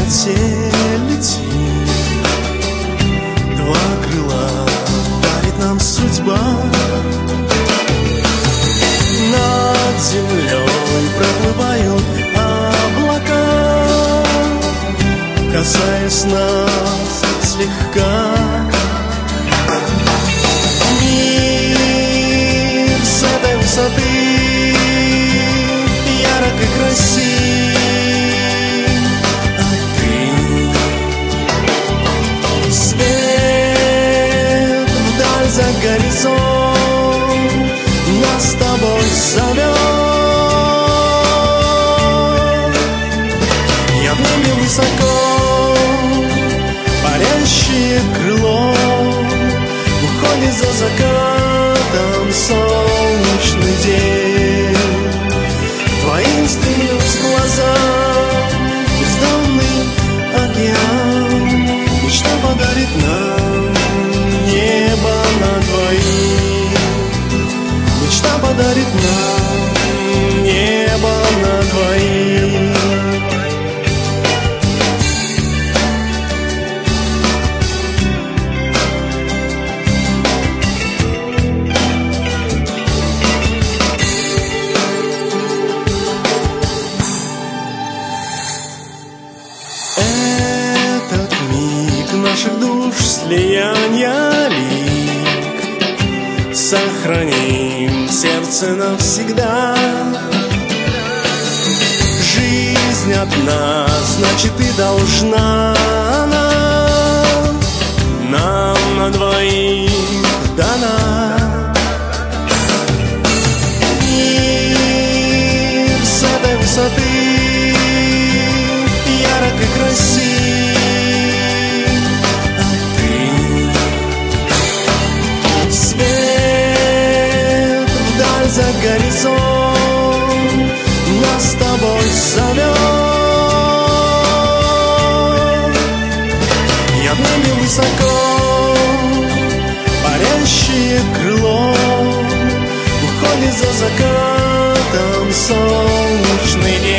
темноте летим. Два крыла дарит нам судьба. Над землей проплывают облака, касаясь нас слегка. Мир с этой высоты ярок и красив, а ты свет вдаль за горизонт нас с тобой зовет. Я в небе высоко, парящее крыло уходит за закатом солнечный день. Твоим стремлюсь глаза, бездонный океан. Мечта подарит нам небо на двоих. Мечта подарит нам небо на двоих. Этот миг наших душ слияния лик сохраним в сердце навсегда. Жизнь одна, значит и должна нам на двоих дана. Мир с этой высоты ярок и красив, а ты свет вдаль за горизонт нас с тобой зовет. Я в небе высоко, парящее крыло уходит за закатом солнечный день.